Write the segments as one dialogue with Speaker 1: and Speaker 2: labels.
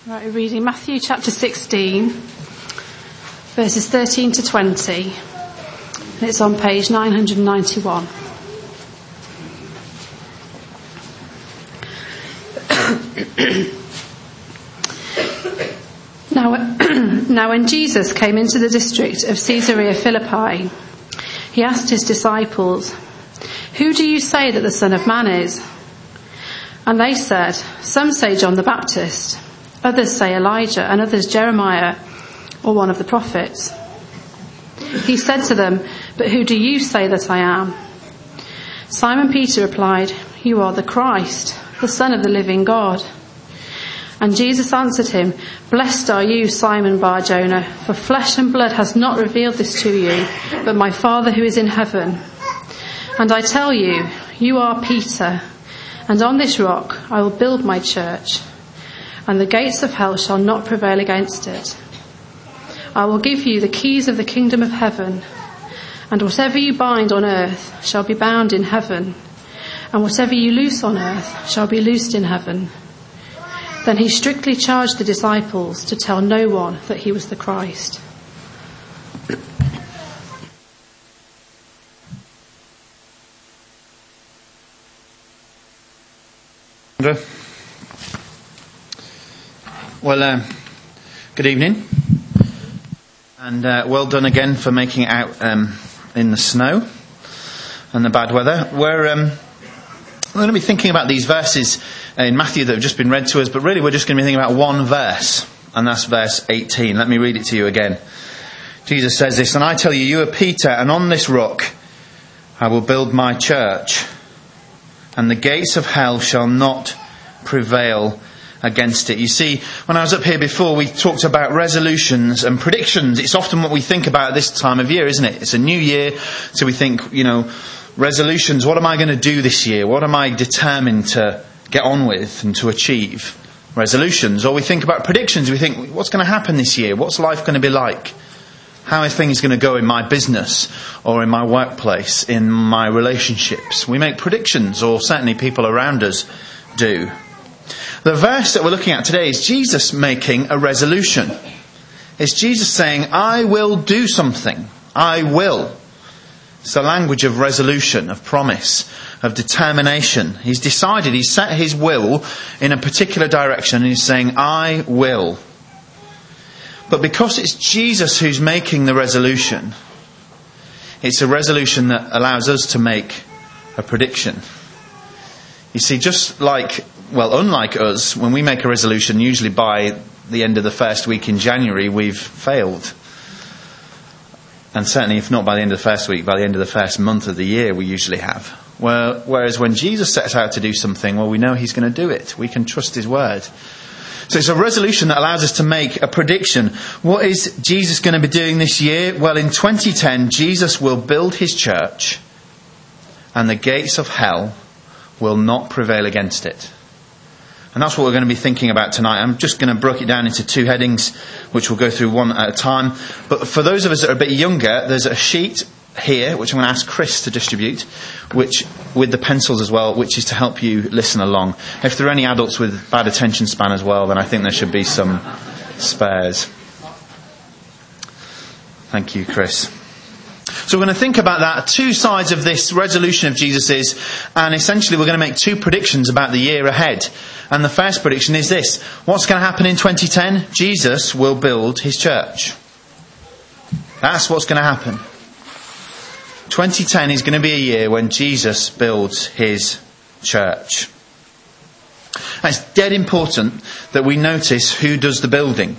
Speaker 1: Right, we're reading Matthew chapter 16, verses 13 to 20. And it's on page 991. Now when Jesus came into the district of Caesarea Philippi, he asked his disciples, "Who do you say that the Son of Man is?" And they said, "Some say John the Baptist, others say Elijah, and others Jeremiah or one of the prophets." He said to them, "But who do you say that I am?" Simon Peter replied, "You are the Christ, the Son of the living God." And Jesus answered him, "Blessed are you, Simon Bar-Jonah, for flesh and blood has not revealed this to you, but my Father who is in heaven. And I tell you, you are Peter, and on this rock I will build my church, and the gates of hell shall not prevail against it. I will give you the keys of the kingdom of heaven, and whatever you bind on earth shall be bound in heaven, and whatever you loose on earth shall be loosed in heaven." Then he strictly charged the disciples to tell no one that he was the Christ.
Speaker 2: Well, good evening, and well done again for making it out in the snow and the bad weather. We're going to be thinking about these verses in Matthew that have just been read to us, but really we're just going to be thinking about one verse, and that's verse 18. Let me read it to you again. Jesus says this, "And I tell you, you are Peter, and on this rock I will build my church, and the gates of hell shall not prevail against it." You see, when I was up here before, we talked about resolutions and predictions. It's often what we think about at this time of year, isn't it? It's a new year, so we think, resolutions. What am I going to do this year? What am I determined to get on with and to achieve? Resolutions. Or we think about predictions. We think, what's going to happen this year? What's life going to be like? How are things going to go in my business or in my workplace, in my relationships? We make predictions, or certainly people around us do. The verse that we're looking at today is Jesus making a resolution. It's Jesus saying, "I will do something. I will." It's the language of resolution, of promise, of determination. He's decided, he's set his will in a particular direction, and he's saying, "I will." But because it's Jesus who's making the resolution, it's a resolution that allows us to make a prediction. You see, unlike us, when we make a resolution, usually by the end of the first week in January, we've failed. And certainly, if not by the end of the first week, by the end of the first month of the year, we usually have. Whereas when Jesus sets out to do something, we know he's going to do it. We can trust his word. So it's a resolution that allows us to make a prediction. What is Jesus going to be doing this year? Well, in 2010, Jesus will build his church, and the gates of hell will not prevail against it. And that's what we're going to be thinking about tonight. I'm just going to break it down into two headings, which we'll go through one at a time. But for those of us that are a bit younger, there's a sheet here, which I'm going to ask Chris to distribute, which with the pencils as well, which is to help you listen along. If there are any adults with bad attention span as well, then I think there should be some spares. Thank you, Chris. So we're going to think about that, two sides of this resolution of Jesus's, and essentially we're going to make two predictions about the year ahead. And the first prediction is this: what's going to happen in 2010? Jesus will build his church. That's what's going to happen. 2010 is going to be a year when Jesus builds his church. And it's dead important that we notice who does the building.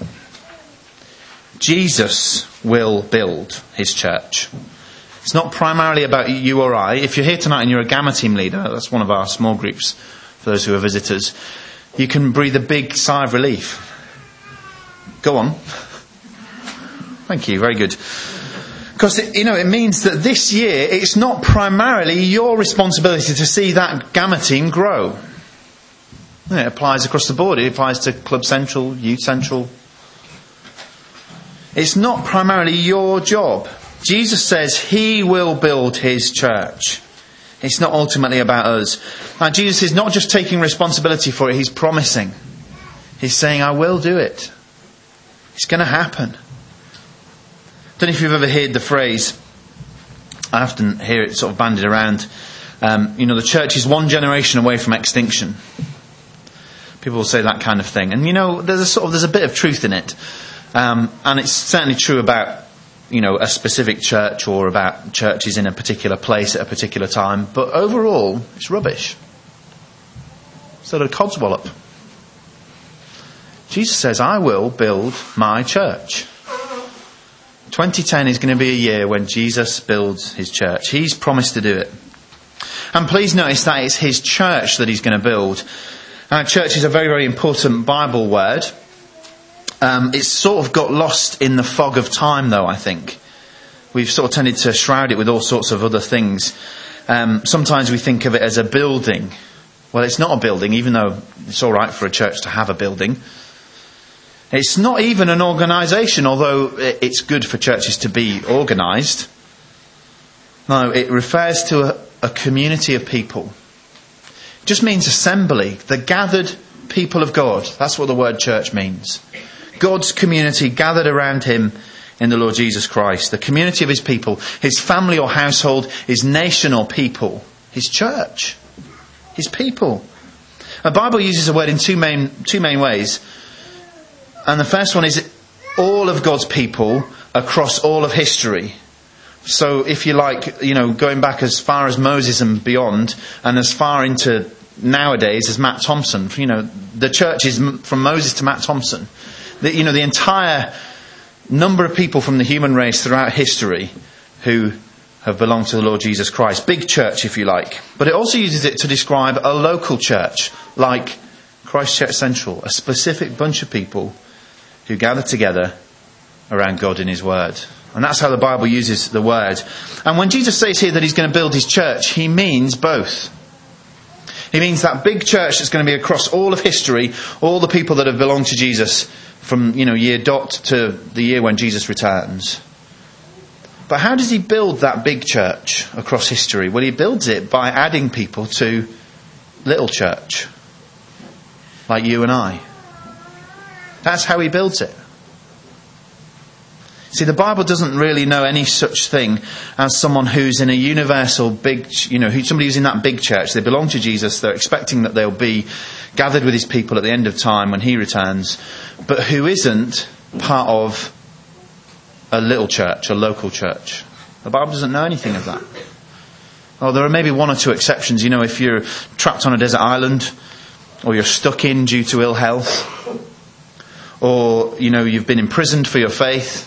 Speaker 2: Jesus will build his church. It's not primarily about you or I. If you're here tonight and you're a Gamma team leader, that's one of our small groups for those who are visitors, you can breathe a big sigh of relief. Go on. Thank you, very good. Because it means that this year it's not primarily your responsibility to see that Gamma team grow. It applies across the board. It applies to Club Central, Youth Central. It's not primarily your job. Jesus says he will build his church. It's not ultimately about us. And Jesus is not just taking responsibility for it, he's promising. He's saying, I will do it. It's going to happen. I don't know if you've ever heard the phrase, I often hear it sort of bandied around, the church is one generation away from extinction. People will say that kind of thing. And there's a bit of truth in it. And it's certainly true about, a specific church or about churches in a particular place at a particular time. But overall, it's rubbish. Sort of codswallop. Jesus says, I will build my church. 2010 is going to be a year when Jesus builds his church. He's promised to do it. And please notice that it's his church that he's going to build. Church is a very, very important Bible word. It's sort of got lost in the fog of time, though, I think. We've sort of tended to shroud it with all sorts of other things. Sometimes we think of it as a building. Well, it's not a building, even though it's all right for a church to have a building. It's not even an organisation, although it's good for churches to be organised. No, it refers to a community of people. It just means assembly, the gathered people of God. That's what the word church means. God's community gathered around him in the Lord Jesus Christ. The community of his people, his family or household, his nation or people, his church, his people. The Bible uses the word in two main ways. And the first one is all of God's people across all of history. So if you like, going back as far as Moses and beyond, and as far into nowadays as Matt Thompson, the church is from Moses to Matt Thompson. The entire number of people from the human race throughout history who have belonged to the Lord Jesus Christ. Big church, if you like. But it also uses it to describe a local church, like Christchurch Central, a specific bunch of people who gather together around God in his word. And that's how the Bible uses the word. And when Jesus says here that he's going to build his church, he means both. He means that big church that's going to be across all of history, all the people that have belonged to Jesus from, year dot to the year when Jesus returns. But how does he build that big church across history? Well, he builds it by adding people to little church, like you and I. That's how he builds it. See, the Bible doesn't really know any such thing as someone who's in a universal big, somebody who's in that big church. They belong to Jesus. They're expecting that they'll be gathered with his people at the end of time when he returns, but who isn't part of a little church, a local church. The Bible doesn't know anything of that. Oh, there are maybe one or two exceptions. If you're trapped on a desert island, or you're stuck in due to ill health, or, you've been imprisoned for your faith,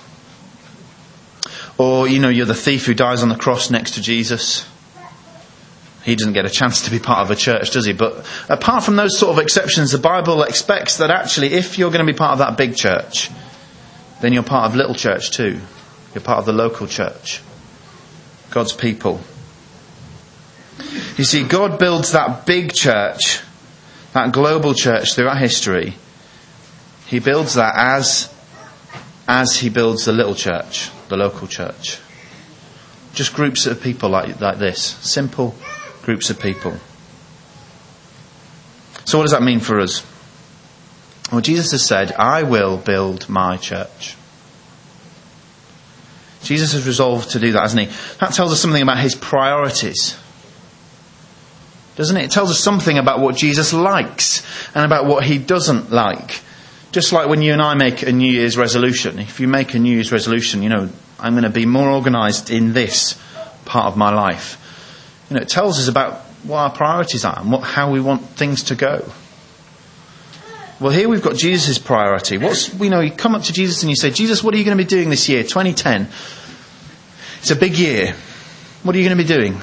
Speaker 2: or, you're the thief who dies on the cross next to Jesus. He doesn't get a chance to be part of a church, does he? But apart from those sort of exceptions, the Bible expects that actually if you're going to be part of that big church, then you're part of little church too. You're part of the local church. God's people. You see, God builds that big church, that global church throughout history. He builds that as he builds the little church, the local church. Just groups of people like this. Simple groups of people. So what does that mean for us? Well, Jesus has said, I will build my church. Jesus has resolved to do that, hasn't he? That tells us something about his priorities. Doesn't it? It tells us something about what Jesus likes and about what he doesn't like. Just like when you and I make a New Year's resolution. If you make a New Year's resolution, I'm going to be more organised in this part of my life. It tells us about what our priorities are and how we want things to go. Well, here we've got Jesus' priority. You come up to Jesus and you say, Jesus, what are you going to be doing this year, 2010? It's a big year. What are you going to be doing?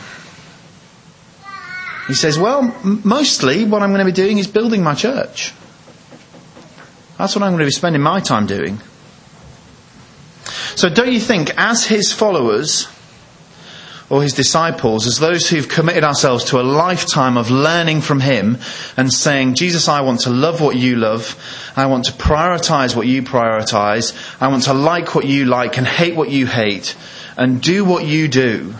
Speaker 2: He says, well, mostly what I'm going to be doing is building my church. That's what I'm going to be spending my time doing. So don't you think, as his followers, or his disciples, as those who've committed ourselves to a lifetime of learning from him and saying, Jesus, I want to love what you love. I want to prioritise what you prioritise. I want to like what you like and hate what you hate and do what you do.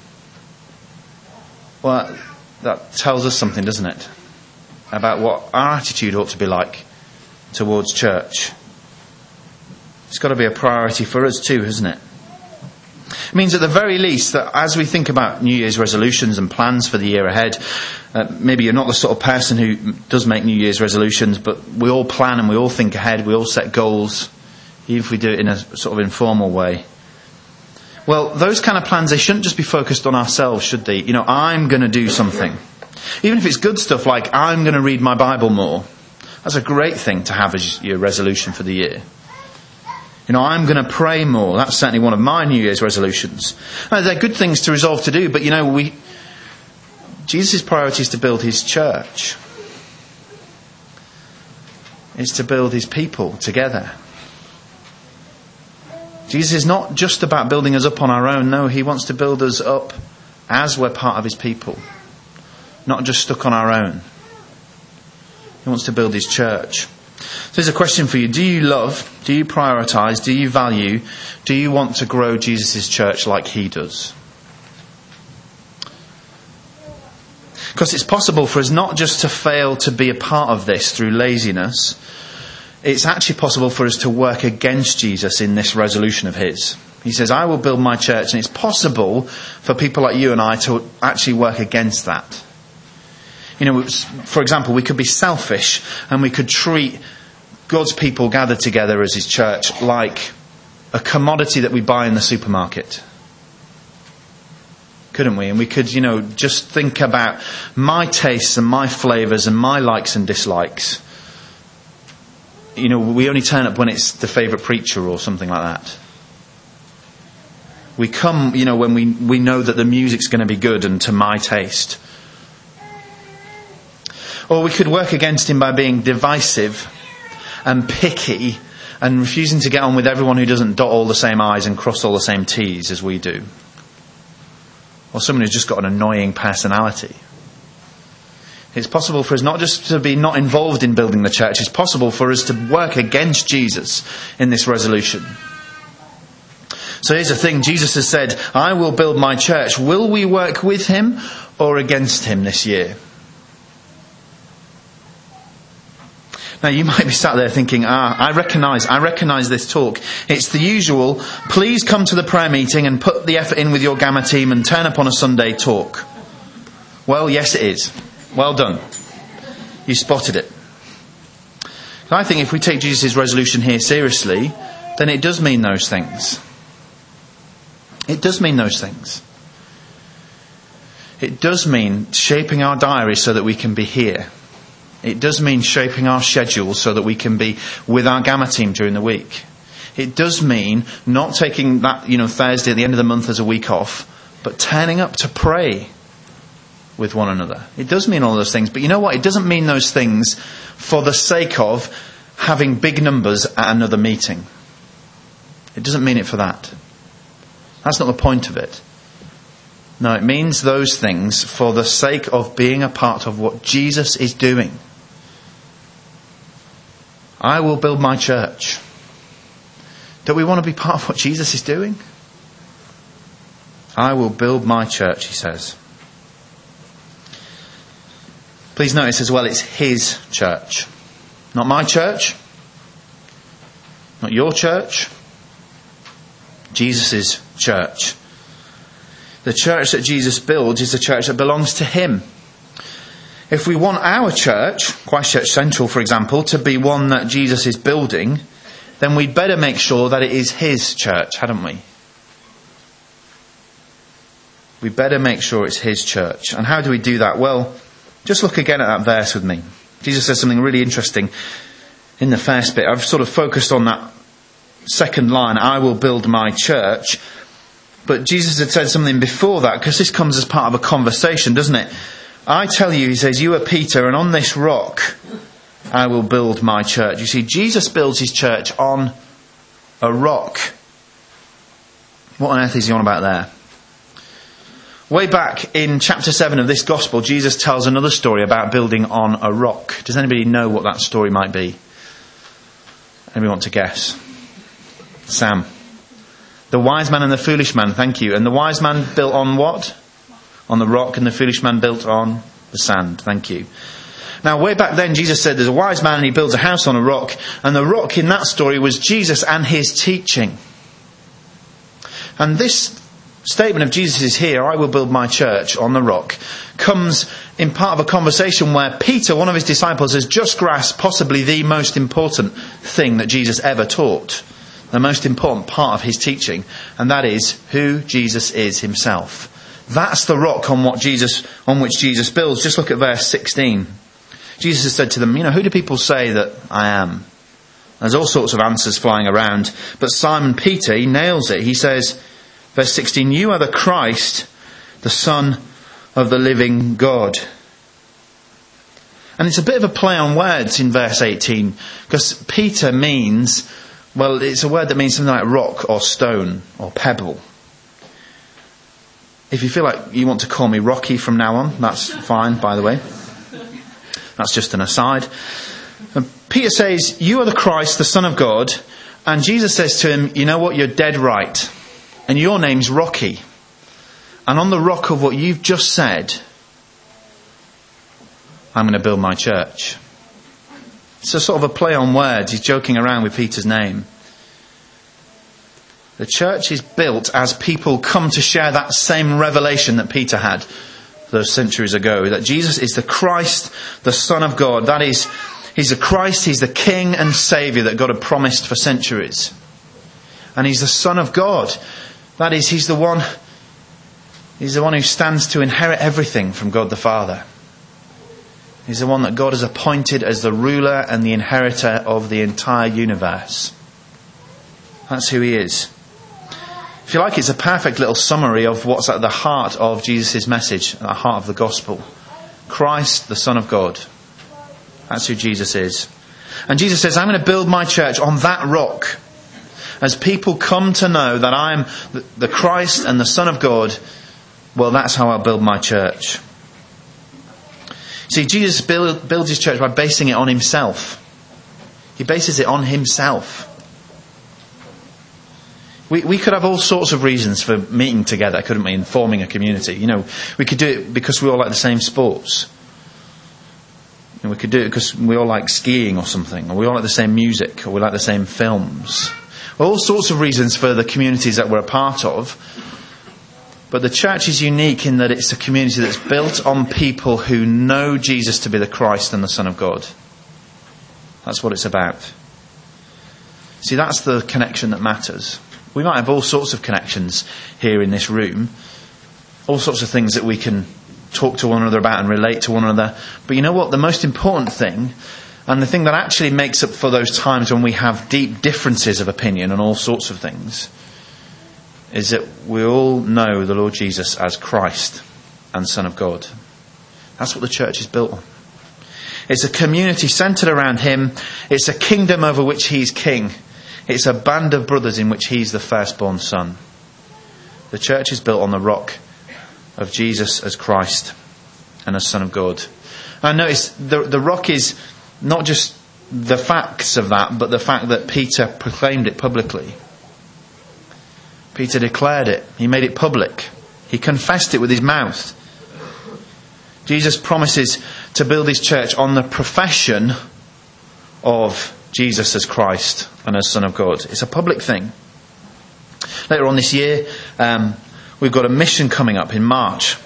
Speaker 2: Well, that tells us something, doesn't it? About what our attitude ought to be like towards church. It's got to be a priority for us too, hasn't it? It means at the very least that as we think about New Year's resolutions and plans for the year ahead, maybe you're not the sort of person who does make New Year's resolutions, but we all plan and we all think ahead, we all set goals, even if we do it in a sort of informal way. Well, those kind of plans, they shouldn't just be focused on ourselves, should they? I'm going to do something. Even if it's good stuff like, I'm going to read my Bible more. That's a great thing to have as your resolution for the year. I'm going to pray more. That's certainly one of my New Year's resolutions. They're good things to resolve to do, but Jesus' priority is to build his church. It's to build his people together. Jesus is not just about building us up on our own. No, he wants to build us up as we're part of his people. Not just stuck on our own. He wants to build his church. So here's a question for you. Do you love, do you prioritise, do you value, do you want to grow Jesus' church like he does? Because it's possible for us not just to fail to be a part of this through laziness. It's actually possible for us to work against Jesus in this resolution of his. He says, I will build my church, and it's possible for people like you and I to actually work against that. For example, we could be selfish and we could treat God's people gathered together as his church like a commodity that we buy in the supermarket. Couldn't we? And we could, just think about my tastes and my flavours and my likes and dislikes. We only turn up when it's the favourite preacher or something like that. We come, when we know that the music's going to be good and to my taste. Or we could work against him by being divisive and picky and refusing to get on with everyone who doesn't dot all the same I's and cross all the same T's as we do. Or someone who's just got an annoying personality. It's possible for us not just to be not involved in building the church, it's possible for us to work against Jesus in this resolution. So here's the thing, Jesus has said, I will build my church. Will we work with him or against him this year? Now you might be sat there thinking, I recognise this talk. It's the usual, please come to the prayer meeting and put the effort in with your Gamma team and turn up on a Sunday talk. Well, yes it is. Well done. You spotted it. I think if we take Jesus' resolution here seriously, then it does mean those things. It does mean those things. It does mean shaping our diaries so that we can be here. It does mean shaping our schedules so that we can be with our Gamma team during the week. It does mean not taking that, Thursday at the end of the month as a week off, but turning up to pray with one another. It does mean all those things, but you know what? It doesn't mean those things for the sake of having big numbers at another meeting. It doesn't mean it for that. That's not the point of it. No, it means those things for the sake of being a part of what Jesus is doing. I will build my church. Don't we want to be part of what Jesus is doing? I will build my church, he says. Please notice as well, it's his church. Not my church. Not your church. Jesus' church. The church that Jesus builds is the church that belongs to him. If we want our church, Christchurch Central for example, to be one that Jesus is building, then we'd better make sure that it is his church, hadn't we? We better make sure it's his church. And how do we do that? Well, just look again at that verse with me. Jesus says something really interesting in the first bit. I've sort of focused on that second line, I will build my church. But Jesus had said something before that, because this comes as part of a conversation, doesn't it? I tell you, he says, you are Peter, and on this rock I will build my church. You see, Jesus builds his church on a rock. What on earth is he on about there? Way back in chapter 7 of this gospel, Jesus tells another story about building on a rock. Does anybody know what that story might be? Anybody want to guess? Sam. The wise man and the foolish man, thank you. And the wise man built on what? On the rock, and the foolish man built on the sand, thank you. Now, way back then, Jesus said there's a wise man and he builds a house on a rock. And the rock in that story was Jesus and his teaching. And this statement of Jesus is here, I will build my church on the rock, comes in part of a conversation where Peter, one of his disciples, has just grasped possibly the most important thing that Jesus ever taught. The most important part of his teaching. And that is who Jesus is himself. That's the rock on which Jesus builds. Just look at verse 16. Jesus has said to them, who do people say that I am? There's all sorts of answers flying around. But Simon Peter, he nails it. He says, verse 16, you are the Christ, the Son of the living God. And it's a bit of a play on words in verse 18. Because Peter means, well, it's a word that means something like rock or stone or pebble. If you feel like you want to call me Rocky from now on, that's fine, by the way. That's just an aside. And Peter says, you are the Christ, the Son of God. And Jesus says to him, you know what, you're dead right. And your name's Rocky. And on the rock of what you've just said, I'm going to build my church. It's a sort of a play on words. He's joking around with Peter's name. The church is built as people come to share that same revelation that Peter had those centuries ago. That Jesus is the Christ, the Son of God. That is, he's the Christ, he's the King and Saviour that God had promised for centuries. And he's the Son of God. That is, he's the one who stands to inherit everything from God the Father. He's the one that God has appointed as the ruler and the inheritor of the entire universe. That's who he is. If you like, it's a perfect little summary of what's at the heart of Jesus' message, at the heart of the gospel. Christ, the Son of God. That's who Jesus is. And Jesus says, I'm going to build my church on that rock. As people come to know that I am the Christ and the Son of God, well, that's how I'll build my church. See, Jesus builds his church by basing it on himself. He bases it on himself. We could have all sorts of reasons for meeting together, couldn't we, and forming a community. We could do it because we all like the same sports. And we could do it because we all like skiing or something, or we all like the same music, or we like the same films. All sorts of reasons for the communities that we're a part of. But the church is unique in that it's a community that's built on people who know Jesus to be the Christ and the Son of God. That's what it's about. See, that's the connection that matters. We might have all sorts of connections here in this room. All sorts of things that we can talk to one another about and relate to one another. But you know what? The most important thing, and the thing that actually makes up for those times when we have deep differences of opinion on all sorts of things, is that we all know the Lord Jesus as Christ and Son of God. That's what the church is built on. It's a community centred around him. It's a kingdom over which he's king. It's a band of brothers in which he's the firstborn son. The church is built on the rock of Jesus as Christ and as Son of God. And notice the rock is not just the facts of that, but the fact that Peter proclaimed it publicly. Peter declared it. He made it public. He confessed it with his mouth. Jesus promises to build his church on the profession of Jesus as Christ and as Son of God. It's a public thing. Later on this year, we've got a mission coming up in March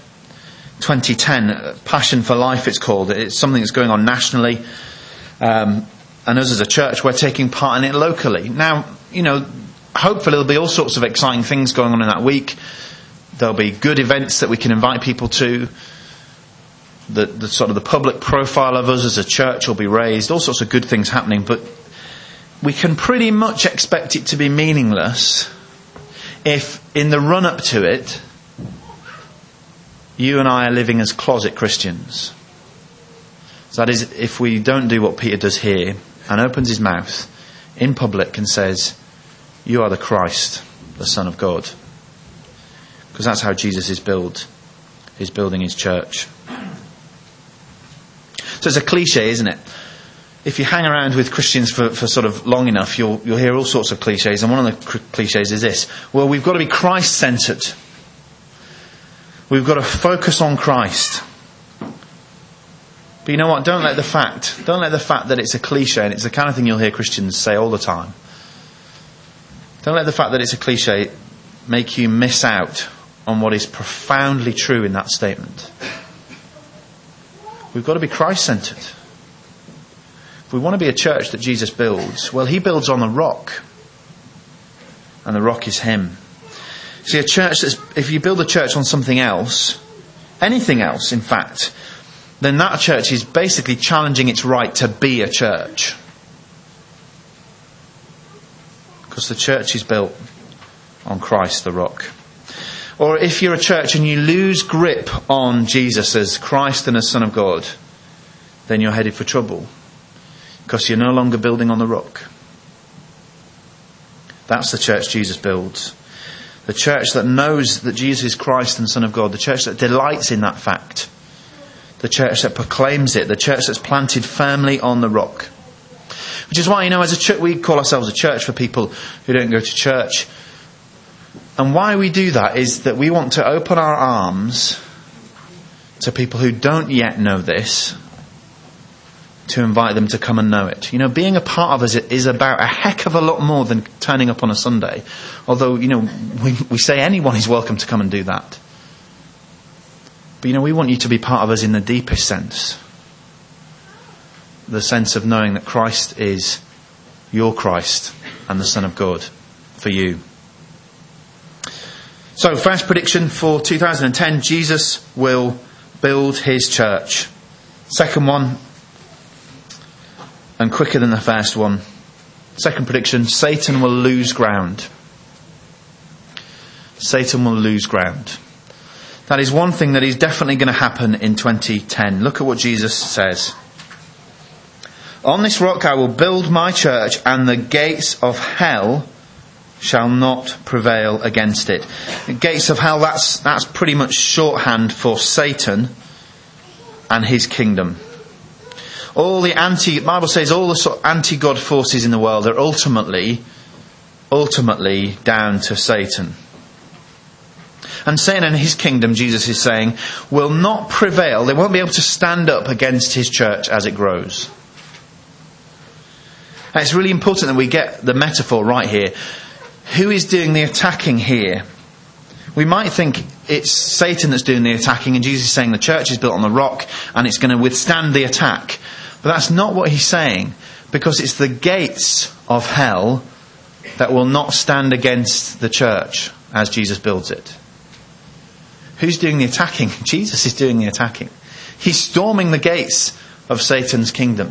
Speaker 2: 2010. Passion for Life it's called. It's something that's going on nationally. And us as a church, we're taking part in it locally. Now, hopefully there'll be all sorts of exciting things going on in that week. There'll be good events that we can invite people to. The sort of the public profile of us as a church will be raised. All sorts of good things happening. But we can pretty much expect it to be meaningless if in the run-up to it, you and I are living as closet Christians. So that is, if we don't do what Peter does here and opens his mouth in public and says, you are the Christ, the Son of God. Because that's how Jesus is building his church. So it's a cliche, isn't it? If you hang around with Christians for sort of long enough, you'll hear all sorts of cliches. And one of the cliches is this. Well, we've got to be Christ-centred. We've got to focus on Christ. But you know what? Don't let the fact that it's a cliche, and it's the kind of thing you'll hear Christians say all the time. Don't let the fact that it's a cliche make you miss out on what is profoundly true in that statement. We've got to be Christ-centred. If we want to be a church that Jesus builds, well, he builds on the rock. And the rock is him. See, if you build a church on something else, anything else, in fact, then that church is basically challenging its right to be a church. Because the church is built on Christ the rock. Or if you're a church and you lose grip on Jesus as Christ and as Son of God, then you're headed for trouble. Because you're no longer building on the rock. That's the church Jesus builds. The church that knows that Jesus is Christ and Son of God. The church that delights in that fact. The church that proclaims it. The church that's planted firmly on the rock. Which is why, as a church, we call ourselves a church for people who don't go to church. And why we do that is that we want to open our arms to people who don't yet know this, to invite them to come and know it. Being a part of us is about a heck of a lot more than turning up on a Sunday. Although, we say anyone is welcome to come and do that. But, we want you to be part of us in the deepest sense. The sense of knowing that Christ is your Christ and the Son of God for you. So, first prediction for 2010, Jesus will build his church. Second one, and quicker than the first one. Second prediction, Satan will lose ground. Satan will lose ground. That is one thing that is definitely going to happen in 2010. Look at what Jesus says. On this rock I will build my church, and the gates of hell shall not prevail against it. The gates of hell, that's pretty much shorthand for Satan and his kingdom. The Bible says all the sort of anti-God forces in the world are ultimately down to Satan. And Satan and his kingdom, Jesus is saying, will not prevail. They won't be able to stand up against his church as it grows. And it's really important that we get the metaphor right here. Who is doing the attacking here? We might think it's Satan that's doing the attacking, and Jesus is saying the church is built on the rock and it's going to withstand the attack. But that's not what he's saying, because it's the gates of hell that will not stand against the church as Jesus builds it. Who's doing the attacking? Jesus is doing the attacking. He's storming the gates of Satan's kingdom.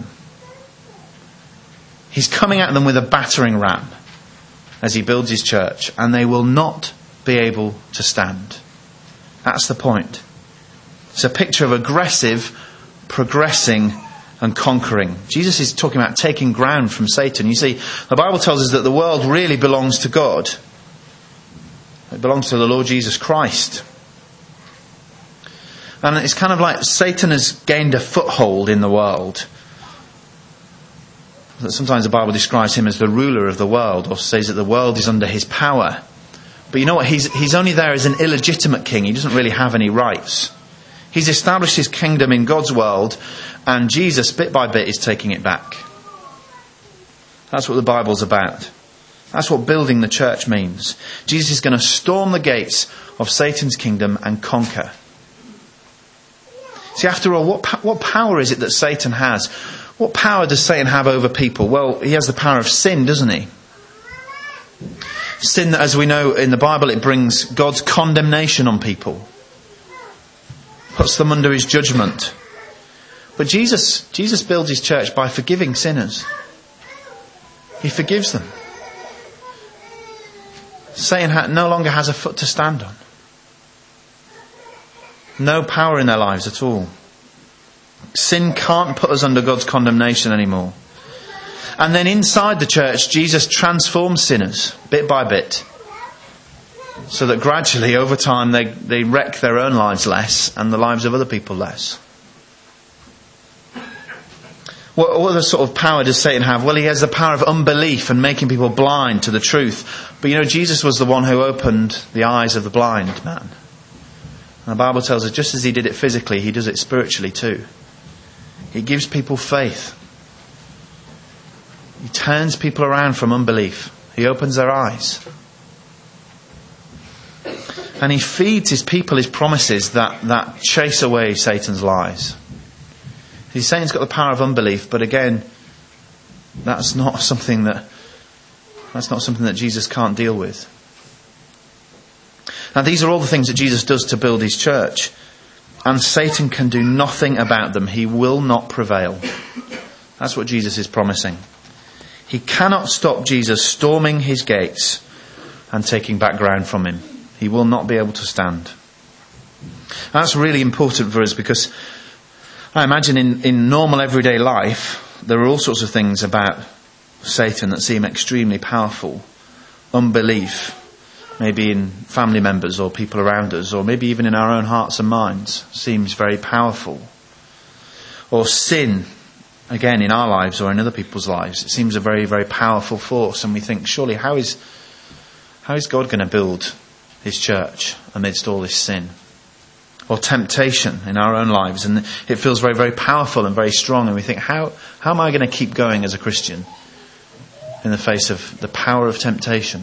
Speaker 2: He's coming at them with a battering ram as he builds his church, and they will not be able to stand. That's the point. It's a picture of aggressive, progressing and conquering. Jesus is talking about taking ground from Satan. You see, the Bible tells us that the world really belongs to God. It belongs to the Lord Jesus Christ. And it's kind of like Satan has gained a foothold in the world. Sometimes the Bible describes him as the ruler of the world, or says that the world is under his power. But you know what? He's only there as an illegitimate king. He doesn't really have any rights. He's established his kingdom in God's world, and Jesus, bit by bit, is taking it back. That's what the Bible's about. That's what building the church means. Jesus is going to storm the gates of Satan's kingdom and conquer. See, after all, what power is it that Satan has? What power does Satan have over people? Well, he has the power of sin, doesn't he? Sin that, as we know in the Bible, it brings God's condemnation on people. Puts them under his judgment. But Jesus builds his church by forgiving sinners. He forgives them. Satan no longer has a foot to stand on. No power in their lives at all. Sin can't put us under God's condemnation anymore. And then inside the church, Jesus transforms sinners bit by bit, so that gradually, over time, they wreck their own lives less and the lives of other people less. What other sort of power does Satan have? Well, he has the power of unbelief and making people blind to the truth. But Jesus was the one who opened the eyes of the blind man. And the Bible tells us just as he did it physically, he does it spiritually too. He gives people faith. He turns people around from unbelief. He opens their eyes. And he feeds his people his promises that chase away Satan's lies. He's saying he's got the power of unbelief, but again, that's not something that Jesus can't deal with. Now, these are all the things that Jesus does to build his church, and Satan can do nothing about them. He will not prevail. That's what Jesus is promising. He cannot stop Jesus storming his gates and taking back ground from him. He will not be able to stand. That's really important for us, because I imagine in normal everyday life, there are all sorts of things about Satan that seem extremely powerful. Unbelief, maybe in family members or people around us, or maybe even in our own hearts and minds, seems very powerful. Or sin, again, in our lives or in other people's lives, it seems a very, very powerful force, and we think, surely, how is God going to build his church amidst all this sin? Or temptation in our own lives, and it feels very, very powerful and very strong, and we think, how am I going to keep going as a Christian in the face of the power of temptation?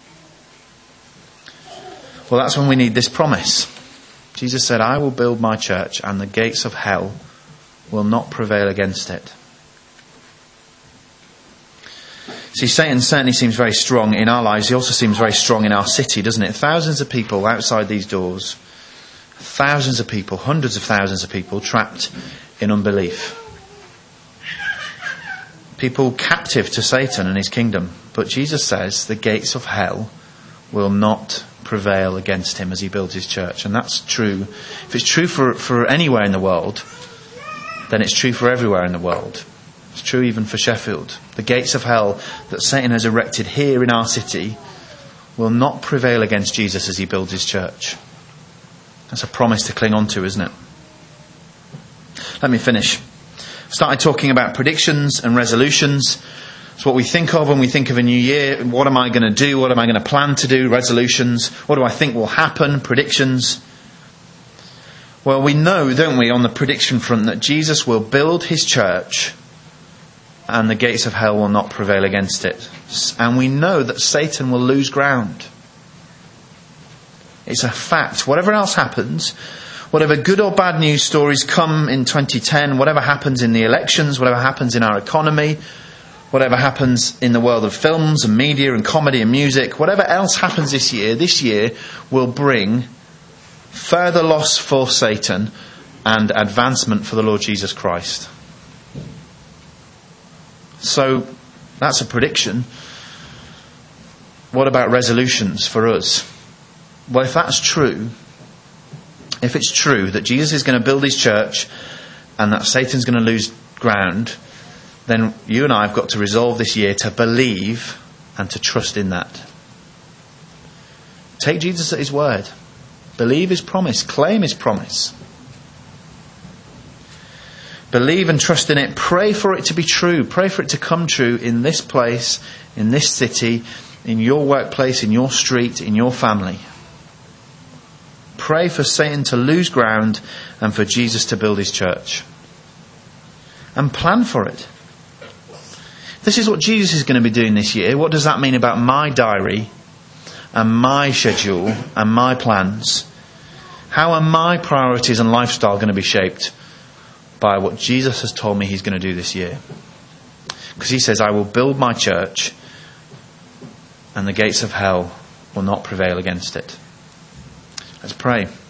Speaker 2: Well, that's when we need this promise. Jesus said, I will build my church, and the gates of hell will not prevail against it. See, Satan certainly seems very strong in our lives. He also seems very strong in our city, doesn't it? Thousands of people outside these doors. Thousands of people, hundreds of thousands of people trapped in unbelief. People captive to Satan and his kingdom. But Jesus says the gates of hell will not prevail against him as he builds his church. And that's true. If it's true for anywhere in the world, then it's true for everywhere in the world. It's true even for Sheffield. The gates of hell that Satan has erected here in our city will not prevail against Jesus as he builds his church. That's a promise to cling on to, isn't it? Let me finish. Started talking about predictions and resolutions. It's what we think of when we think of a new year. What am I going to do? What am I going to plan to do? Resolutions. What do I think will happen? Predictions. Well, we know, don't we, on the prediction front, that Jesus will build his church and the gates of hell will not prevail against it. And we know that Satan will lose ground. It's a fact. Whatever else happens, whatever good or bad news stories come in 2010, whatever happens in the elections, whatever happens in our economy, whatever happens in the world of films and media and comedy and music, whatever else happens this year will bring further loss for Satan and advancement for the Lord Jesus Christ. So, that's a prediction. What about resolutions for us? Well, if that's true, if it's true that Jesus is going to build his church and that Satan's going to lose ground, then you and I have got to resolve this year to believe and to trust in that. Take Jesus at his word. Believe his promise. Claim his promise. Believe and trust in it. Pray for it to be true. Pray for it to come true in this place, in this city, in your workplace, in your street, in your family. Pray for Satan to lose ground and for Jesus to build his church. And plan for it. This is what Jesus is going to be doing this year. What does that mean about my diary and my schedule and my plans? How are my priorities and lifestyle going to be shaped by what Jesus has told me he's going to do this year? Because he says, I will build my church and the gates of hell will not prevail against it. Let's pray.